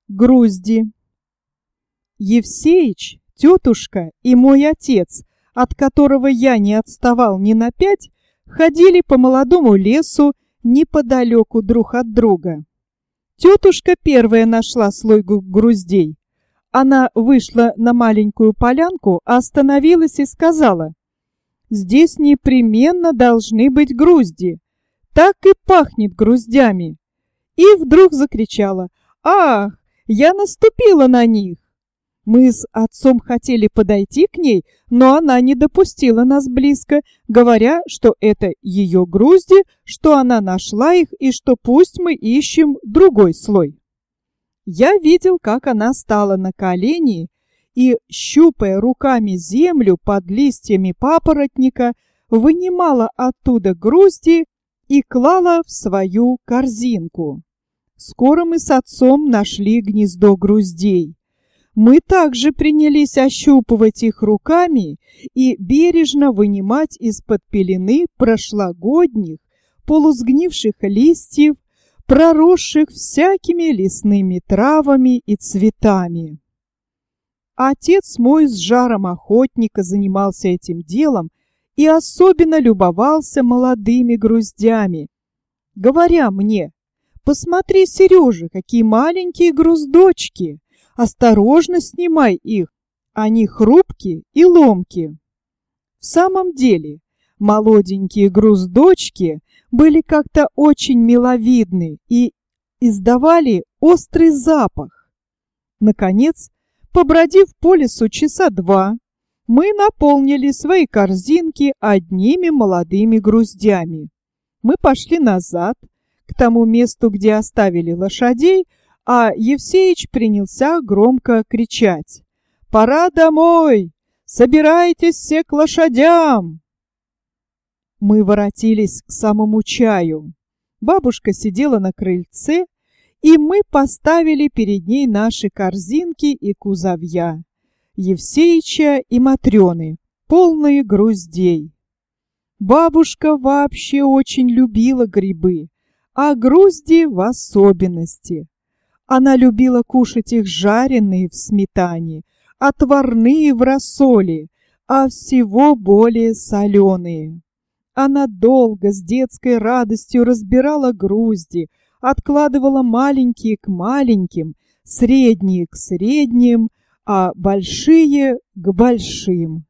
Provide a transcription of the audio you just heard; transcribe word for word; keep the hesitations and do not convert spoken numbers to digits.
Грузди. Евсеич, тетушка и мой отец, от которого я не отставал ни на пять, ходили по молодому лесу неподалеку друг от друга. Тетушка первая нашла слой груздей. Она вышла на маленькую полянку, остановилась и сказала: «Здесь непременно должны быть грузди. Так и пахнет груздями». И вдруг закричала: «Ах, я наступила на них!» Мы с отцом хотели подойти к ней, но она не допустила нас близко, говоря, что это ее грузди, что она нашла их и что пусть мы ищем другой слой. Я видел, как она стала на колени и, щупая руками землю под листьями папоротника, вынимала оттуда грузди и клала в свою корзинку. Скоро мы с отцом нашли гнездо груздей. Мы также принялись ощупывать их руками и бережно вынимать из-под пелены прошлогодних, полусгнивших листьев, проросших всякими лесными травами и цветами. Отец мой с жаром охотника занимался этим делом и особенно любовался молодыми груздями, говоря мне: «Посмотри, Сережа, какие маленькие груздочки! Осторожно снимай их, они хрупкие и ломкие». В самом деле, молоденькие груздочки были как-то очень миловидны и издавали острый запах. Наконец, побродив по лесу часа два, мы наполнили свои корзинки одними молодыми груздями. Мы пошли назад, к тому месту, где оставили лошадей, а Евсеич принялся громко кричать: «Пора домой! Собирайтесь все к лошадям!» Мы воротились к самому чаю. Бабушка сидела на крыльце, и мы поставили перед ней наши корзинки и кузовья, Евсеича и Матрёны, полные груздей. Бабушка вообще очень любила грибы, а грузди в особенности. Она любила кушать их жареные в сметане, отварные в рассоле, а всего более соленые. Она долго с детской радостью разбирала грузди, откладывала маленькие к маленьким, средние к средним, а большие к большим.